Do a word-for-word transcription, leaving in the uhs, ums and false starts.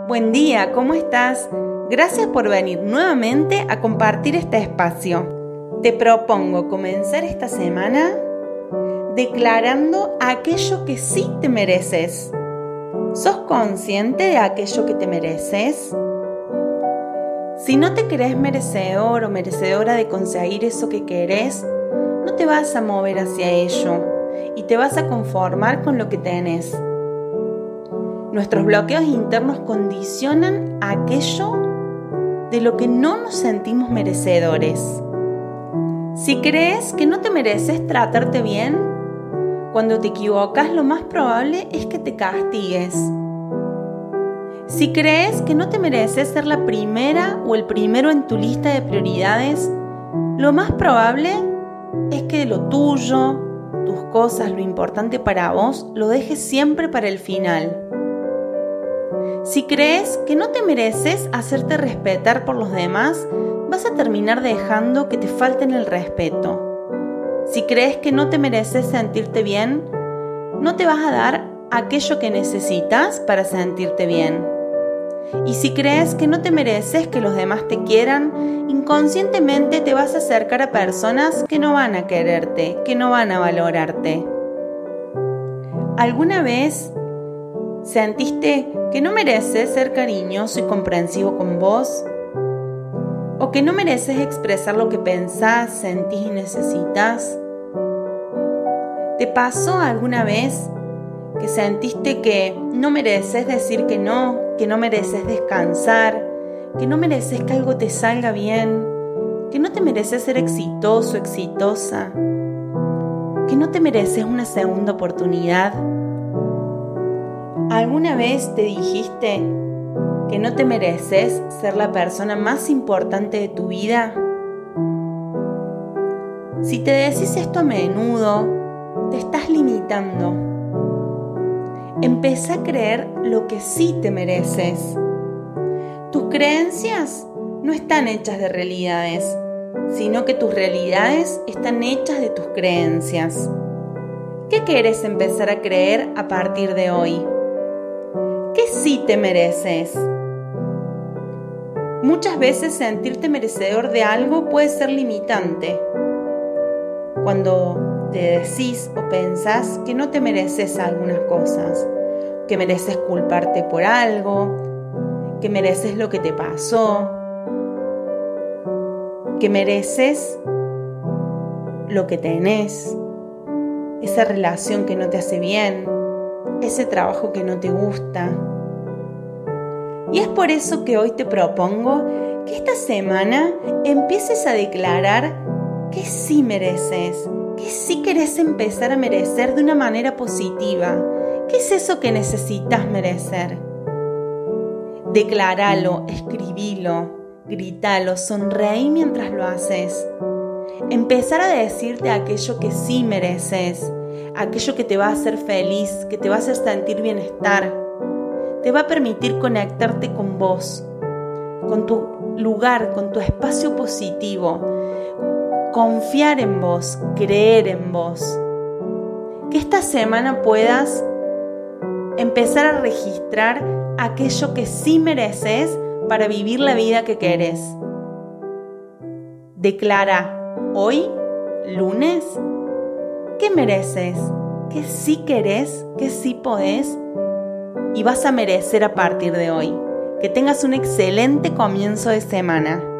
Buen día, ¿cómo estás? Gracias por venir nuevamente a compartir este espacio. Te propongo comenzar esta semana declarando aquello que sí te mereces. ¿Sos consciente de aquello que te mereces? Si no te crees merecedor o merecedora de conseguir eso que querés, no te vas a mover hacia ello y te vas a conformar con lo que tenés. Nuestros bloqueos internos condicionan aquello de lo que no nos sentimos merecedores. Si crees que no te mereces tratarte bien, cuando te equivocas lo más probable es que te castigues. Si crees que no te mereces ser la primera o el primero en tu lista de prioridades, lo más probable es que lo tuyo, tus cosas, lo importante para vos, lo dejes siempre para el final. Si crees que no te mereces hacerte respetar por los demás, vas a terminar dejando que te falten el respeto. Si crees que no te mereces sentirte bien, no te vas a dar aquello que necesitas para sentirte bien. Y si crees que no te mereces que los demás te quieran, inconscientemente te vas a acercar a personas que no van a quererte, que no van a valorarte. ¿Alguna vez sentiste que no mereces ser cariñoso y comprensivo con vos? ¿O que no mereces expresar lo que pensás, sentís y necesitas? ¿Te pasó alguna vez que sentiste que no mereces decir que no, que no mereces descansar, que no mereces que algo te salga bien, que no te mereces ser exitoso, exitosa, que no te mereces una segunda oportunidad? ¿Alguna vez te dijiste que no te mereces ser la persona más importante de tu vida? Si te decís esto a menudo, te estás limitando. Empezá a creer lo que sí te mereces. Tus creencias no están hechas de realidades, sino que tus realidades están hechas de tus creencias. ¿Qué quieres empezar a creer a partir de hoy? ¿Qué sí te mereces? Muchas veces sentirte merecedor de algo puede ser limitante. Cuando te decís o pensás que no te mereces algunas cosas, que mereces culparte por algo, que mereces lo que te pasó, que mereces lo que tenés, esa relación que no te hace bien, ese trabajo que no te gusta. Y es por eso que hoy te propongo que esta semana empieces a declarar que sí mereces, que sí querés empezar a merecer de una manera positiva. ¿Qué es eso que necesitas merecer? Decláralo, escribilo, grítalo, sonreí mientras lo haces. Empezar a decirte aquello que sí mereces, aquello que te va a hacer feliz, que te va a hacer sentir bienestar, te va a permitir conectarte con vos, con tu lugar, con tu espacio positivo, confiar en vos, creer en vos. Que esta semana puedas empezar a registrar aquello que sí mereces para vivir la vida que querés. Declara hoy, lunes, ¿qué mereces? ¿Qué sí querés? ¿Qué sí podés? Y vas a merecer a partir de hoy. Que tengas un excelente comienzo de semana.